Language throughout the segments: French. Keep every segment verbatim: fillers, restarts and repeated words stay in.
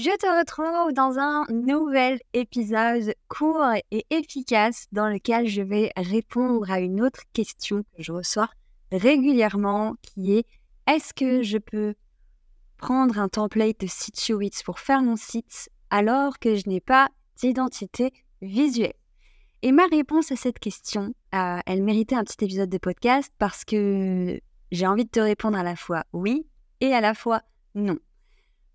Je te retrouve dans un nouvel épisode court et efficace dans lequel je vais répondre à une autre question que je reçois régulièrement qui est: est-ce que je peux prendre un template de site U X pour faire mon site alors que je n'ai pas d'identité visuelle? Et ma réponse à cette question, euh, elle méritait un petit épisode de podcast parce que j'ai envie de te répondre à la fois oui et à la fois non. Pourquoi ?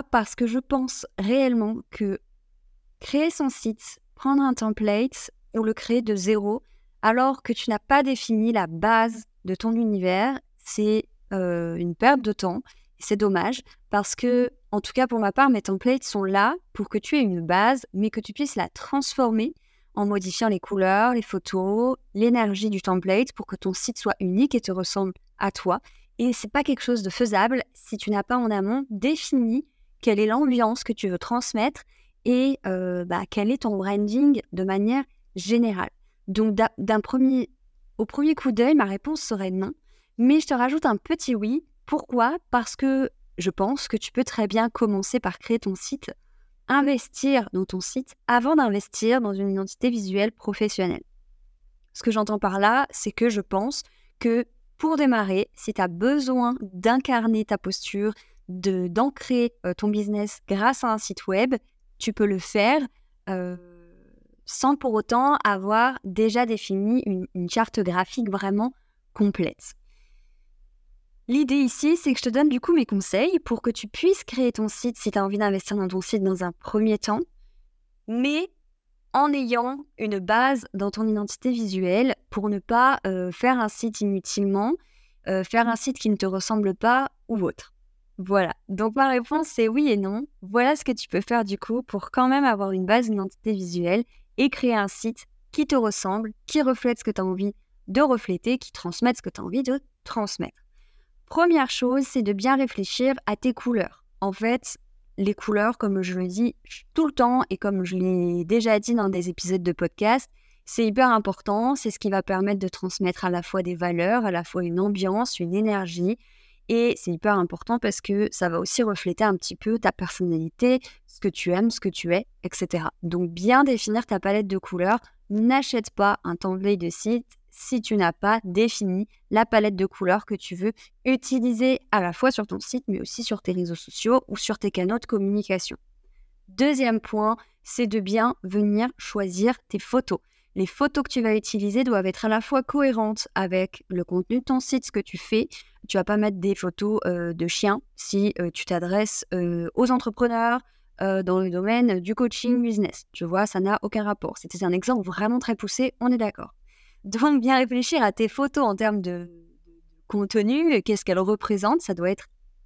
Parce que je pense réellement que créer son site, prendre un template ou le créer de zéro, alors que tu n'as pas défini la base de ton univers, c'est euh, une perte de temps. C'est dommage parce que, en tout cas pour ma part, mes templates sont là pour que tu aies une base, mais que tu puisses la transformer en modifiant les couleurs, les photos, l'énergie du template pour que ton site soit unique et te ressemble à toi. Et c'est pas quelque chose de faisable si tu n'as pas en amont défini quelle est l'ambiance que tu veux transmettre et euh, bah, quel est ton branding de manière générale. Donc d'un, d'un premier, au premier coup d'œil, ma réponse serait non. Mais je te rajoute un petit oui. Pourquoi ? Parce que je pense que tu peux très bien commencer par créer ton site, investir dans ton site avant d'investir dans une identité visuelle professionnelle. Ce que j'entends par là, c'est que je pense que pour démarrer, si tu as besoin d'incarner ta posture, de, d'ancrer euh, ton business grâce à un site web, tu peux le faire euh, sans pour autant avoir déjà défini une, une charte graphique vraiment complète. L'idée ici, c'est que je te donne du coup mes conseils pour que tu puisses créer ton site si tu as envie d'investir dans ton site dans un premier temps, mais en ayant une base dans ton identité visuelle pour ne pas euh, faire un site inutilement, euh, faire un site qui ne te ressemble pas ou autre. Voilà, donc ma réponse c'est oui et non. Voilà ce que tu peux faire du coup pour quand même avoir une base d'identité visuelle et créer un site qui te ressemble, qui reflète ce que tu as envie de refléter, qui transmette ce que tu as envie de transmettre. Première chose, c'est de bien réfléchir à tes couleurs. En fait, les couleurs, comme je le dis tout le temps et comme je l'ai déjà dit dans des épisodes de podcast, c'est hyper important. C'est ce qui va permettre de transmettre à la fois des valeurs, à la fois une ambiance, une énergie. Et c'est hyper important parce que ça va aussi refléter un petit peu ta personnalité, ce que tu aimes, ce que tu es, et cetera. Donc, bien définir ta palette de couleurs. N'achète pas un template de site si tu n'as pas défini la palette de couleurs que tu veux utiliser à la fois sur ton site, mais aussi sur tes réseaux sociaux ou sur tes canaux de communication. Deuxième point, c'est de bien venir choisir tes photos. Les photos que tu vas utiliser doivent être à la fois cohérentes avec le contenu de ton site, ce que tu fais. Tu vas pas mettre des photos euh, de chiens si euh, tu t'adresses euh, aux entrepreneurs euh, dans le domaine du coaching business. Tu vois, ça n'a aucun rapport. C'était un exemple vraiment très poussé, on est d'accord. Donc, bien réfléchir à tes photos en termes de, de contenu, qu'est-ce qu'elles représentent, ça doit être,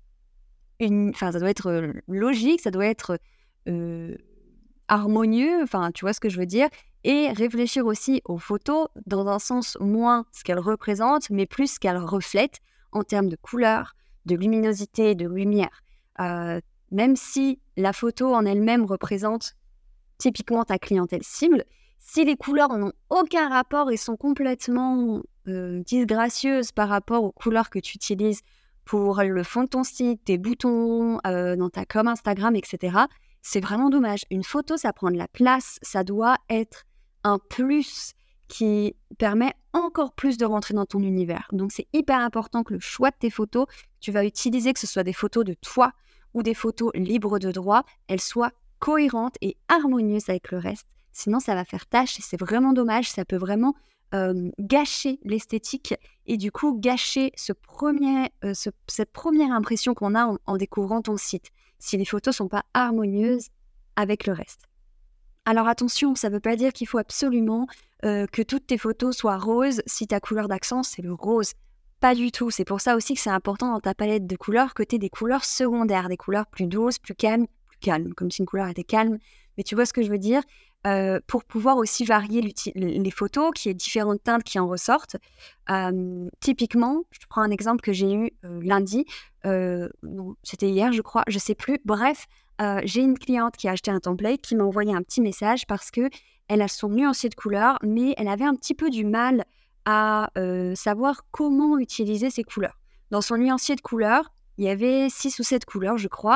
une, enfin, ça doit être logique, ça doit être euh, harmonieux, enfin, tu vois ce que je veux dire. Et réfléchir aussi aux photos dans un sens moins ce qu'elles représentent, mais plus ce qu'elles reflètent en termes de couleur, de luminosité, de lumière. Euh, même si la photo en elle-même représente typiquement ta clientèle cible, si les couleurs n'ont aucun rapport et sont complètement euh, disgracieuses par rapport aux couleurs que tu utilises pour le fond de ton site, tes boutons, euh, dans ta com Instagram, et cetera, c'est vraiment dommage. Une photo, ça prend de la place, ça doit être un plus qui permet encore plus de rentrer dans ton univers. Donc, c'est hyper important que le choix de tes photos, tu vas utiliser, que ce soit des photos de toi ou des photos libres de droit, elles soient cohérentes et harmonieuses avec le reste. Sinon, ça va faire tâche et c'est vraiment dommage. Ça peut vraiment euh, gâcher l'esthétique et du coup gâcher ce premier, euh, ce, cette première impression qu'on a en, en découvrant ton site, si les photos ne sont pas harmonieuses avec le reste. Alors attention, ça ne veut pas dire qu'il faut absolument euh, que toutes tes photos soient roses si ta couleur d'accent, c'est le rose. Pas du tout. C'est pour ça aussi que c'est important dans ta palette de couleurs que tu aies des couleurs secondaires, des couleurs plus douces, plus calmes, plus calmes, comme si une couleur était calme. Mais tu vois ce que je veux dire ? Euh, pour pouvoir aussi varier les photos, qu'il y ait différentes teintes qui en ressortent. Euh, typiquement, je te prends un exemple que j'ai eu euh, lundi, euh, non, c'était hier je crois, je sais plus, bref, euh, j'ai une cliente qui a acheté un template qui m'a envoyé un petit message parce que elle a son nuancier de couleurs, mais elle avait un petit peu du mal à euh, savoir comment utiliser ces couleurs. Dans son nuancier de couleurs, il y avait six ou sept couleurs je crois,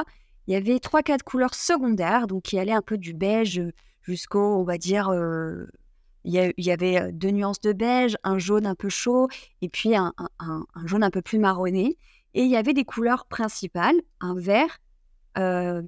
il y avait trois quatre couleurs secondaires, donc qui allaient un peu du beige jusqu'au, on va dire, euh, il y, a- il y avait euh, deux nuances de beige, un jaune un peu chaud et puis un, un- un- un jaune un peu plus marronné. Et il y avait des couleurs principales, un vert, euh,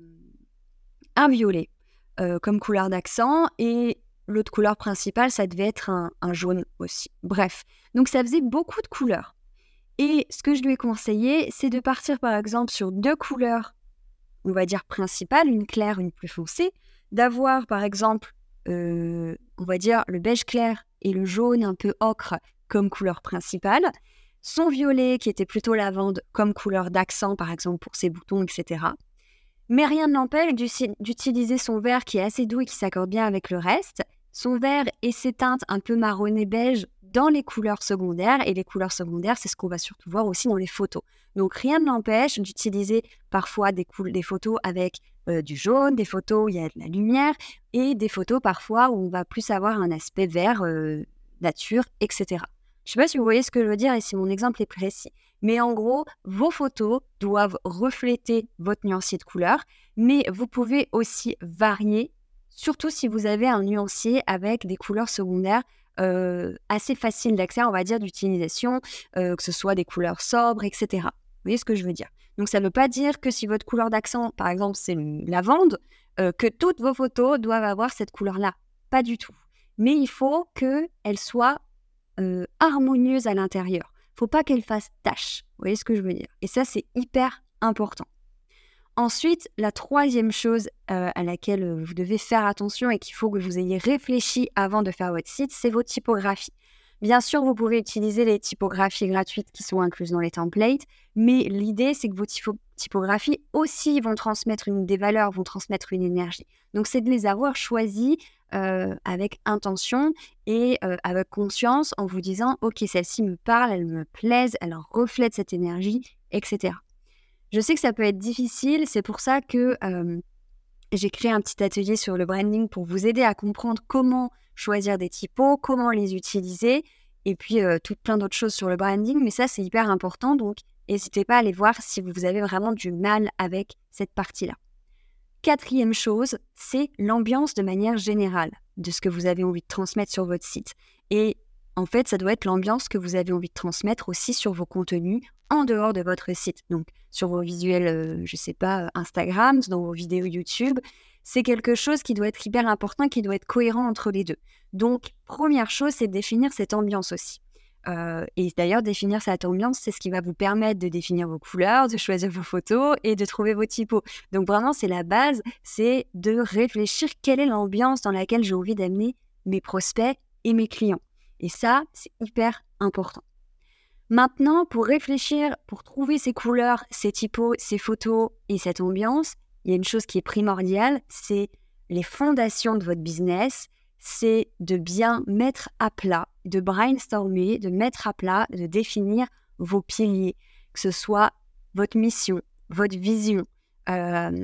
un violet euh, comme couleur d'accent et l'autre couleur principale, ça devait être un, un jaune aussi. Bref, donc ça faisait beaucoup de couleurs. Et ce que je lui ai conseillé, c'est de partir par exemple sur deux couleurs, on va dire principales, une claire, une plus foncée, d'avoir par exemple, euh, on va dire le beige clair et le jaune un peu ocre comme couleur principale, son violet qui était plutôt lavande comme couleur d'accent par exemple pour ses boutons, et cetera. Mais rien ne l'empêche d'usi- d'utiliser son vert qui est assez doux et qui s'accorde bien avec le reste, son vert et ses teintes un peu marronnées beige dans les couleurs secondaires. Et les couleurs secondaires, c'est ce qu'on va surtout voir aussi dans les photos. Donc rien ne l'empêche d'utiliser parfois des, coul- des photos avec euh, du jaune, des photos où il y a de la lumière et des photos parfois où on va plus avoir un aspect vert, euh, nature, et cetera. Je ne sais pas si vous voyez ce que je veux dire et si mon exemple est précis. Mais en gros, vos photos doivent refléter votre nuancier de couleur, mais vous pouvez aussi varier, surtout si vous avez un nuancier avec des couleurs secondaires euh, assez faciles d'accès, on va dire, d'utilisation, euh, que ce soit des couleurs sobres, et cetera. Vous voyez ce que je veux dire? Donc, ça ne veut pas dire que si votre couleur d'accent, par exemple, c'est le lavande, euh, que toutes vos photos doivent avoir cette couleur-là. Pas du tout. Mais il faut qu'elles soient euh, harmonieuses à l'intérieur. Faut pas qu'elle fasse tache. Vous voyez ce que je veux dire? Et ça, c'est hyper important. Ensuite, la troisième chose euh, à laquelle euh, vous devez faire attention et qu'il faut que vous ayez réfléchi avant de faire votre site, c'est vos typographies. Bien sûr, vous pouvez utiliser les typographies gratuites qui sont incluses dans les templates, mais l'idée, c'est que vos typo- typographies aussi vont transmettre une, des valeurs, vont transmettre une énergie. Donc, c'est de les avoir choisies euh, avec intention et euh, avec conscience en vous disant « Ok, celle-ci me parle, elle me plaise, elle reflète cette énergie, et cetera » Je sais que ça peut être difficile, c'est pour ça que euh, j'ai créé un petit atelier sur le branding pour vous aider à comprendre comment choisir des typos, comment les utiliser, et puis euh, tout plein d'autres choses sur le branding. Mais ça, c'est hyper important, donc n'hésitez pas à aller voir si vous avez vraiment du mal avec cette partie-là. Quatrième chose, c'est l'ambiance de manière générale de ce que vous avez envie de transmettre sur votre site. Et en fait, ça doit être l'ambiance que vous avez envie de transmettre aussi sur vos contenus en dehors de votre site. Donc, sur vos visuels, euh, je ne sais pas, Instagram, dans vos vidéos YouTube, c'est quelque chose qui doit être hyper important, qui doit être cohérent entre les deux. Donc, première chose, c'est de définir cette ambiance aussi. Euh, et d'ailleurs, définir cette ambiance, c'est ce qui va vous permettre de définir vos couleurs, de choisir vos photos et de trouver vos typos. Donc vraiment, c'est la base, c'est de réfléchir quelle est l'ambiance dans laquelle j'ai envie d'amener mes prospects et mes clients. Et ça, c'est hyper important. Maintenant, pour réfléchir, pour trouver ces couleurs, ces typos, ces photos et cette ambiance, il y a une chose qui est primordiale, c'est les fondations de votre business, c'est de bien mettre à plat, de brainstormer, de mettre à plat, de définir vos piliers, que ce soit votre mission, votre vision, euh,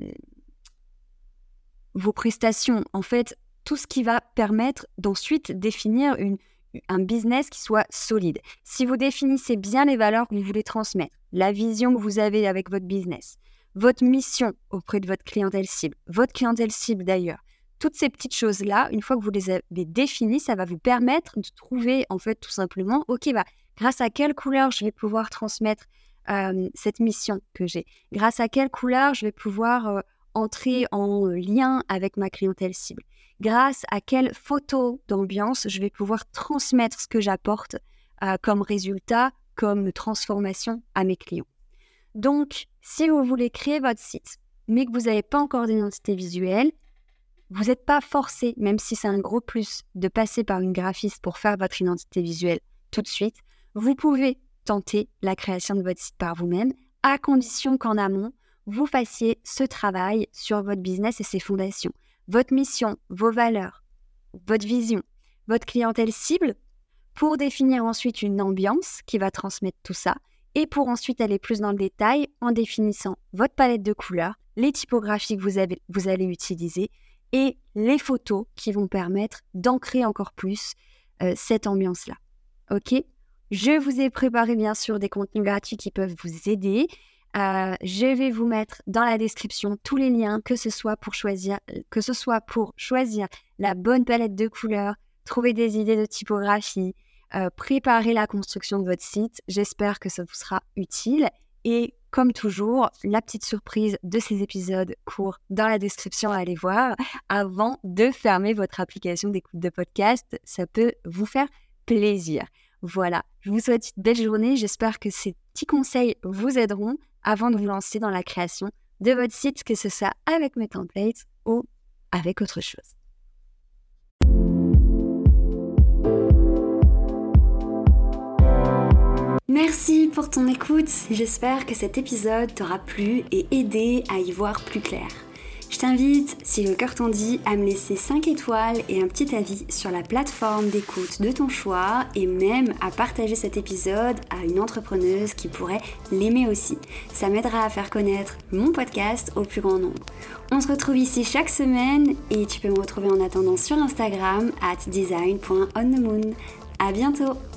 vos prestations, en fait, tout ce qui va permettre d'ensuite définir une, un business qui soit solide. Si vous définissez bien les valeurs que vous voulez transmettre, la vision que vous avez avec votre business, votre mission auprès de votre clientèle cible, votre clientèle cible d'ailleurs, toutes ces petites choses-là, une fois que vous les avez définies, ça va vous permettre de trouver en fait tout simplement, ok, bah, grâce à quelle couleur je vais pouvoir transmettre euh, cette mission que j'ai, grâce à quelle couleur je vais pouvoir euh, entrer en lien avec ma clientèle cible, grâce à quelle photo d'ambiance je vais pouvoir transmettre ce que j'apporte euh, comme résultat, comme transformation à mes clients. Donc, si vous voulez créer votre site, mais que vous n'avez pas encore d'identité visuelle, vous n'êtes pas forcé, même si c'est un gros plus, de passer par une graphiste pour faire votre identité visuelle tout de suite. Vous pouvez tenter la création de votre site par vous-même, à condition qu'en amont, vous fassiez ce travail sur votre business et ses fondations. Votre mission, vos valeurs, votre vision, votre clientèle cible, pour définir ensuite une ambiance qui va transmettre tout ça, et pour ensuite aller plus dans le détail en définissant votre palette de couleurs, les typographies que vous, avez, vous allez utiliser, et les photos qui vont permettre d'ancrer encore plus euh, cette ambiance-là. Ok ? Je vous ai préparé bien sûr des contenus gratuits qui peuvent vous aider. Euh, je vais vous mettre dans la description tous les liens, que ce soit pour choisir, que ce soit pour choisir la bonne palette de couleurs, trouver des idées de typographie, euh, préparer la construction de votre site. J'espère que ça vous sera utile. Et comme toujours, la petite surprise de ces épisodes court dans la description à aller voir avant de fermer votre application d'écoute de podcast. Ça peut vous faire plaisir. Voilà, je vous souhaite une belle journée. J'espère que ces petits conseils vous aideront avant de vous lancer dans la création de votre site, que ce soit avec mes templates ou avec autre chose. Merci pour ton écoute. J'espère que cet épisode t'aura plu et aidé à y voir plus clair. Je t'invite, si le cœur t'en dit, à me laisser cinq étoiles et un petit avis sur la plateforme d'écoute de ton choix et même à partager cet épisode à une entrepreneuse qui pourrait l'aimer aussi. Ça m'aidera à faire connaître mon podcast au plus grand nombre. On se retrouve ici chaque semaine et tu peux me retrouver en attendant sur Instagram at design point on the moon. À bientôt!